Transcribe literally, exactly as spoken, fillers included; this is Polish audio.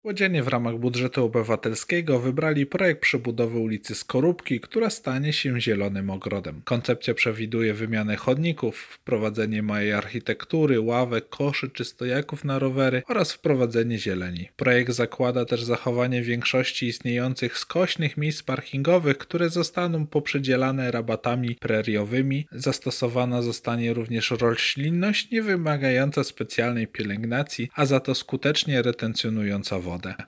Łodzianie w ramach budżetu obywatelskiego wybrali projekt przebudowy ulicy Skorupki, która stanie się zielonym ogrodem. Koncepcja przewiduje wymianę chodników, wprowadzenie małej architektury, ławek, koszy czy stojaków na rowery oraz wprowadzenie zieleni. Projekt zakłada też zachowanie większości istniejących skośnych miejsc parkingowych, które zostaną poprzydzielane rabatami preriowymi. Zastosowana zostanie również roślinność nie wymagająca specjalnej pielęgnacji, a za to skutecznie retencjonująca wodę.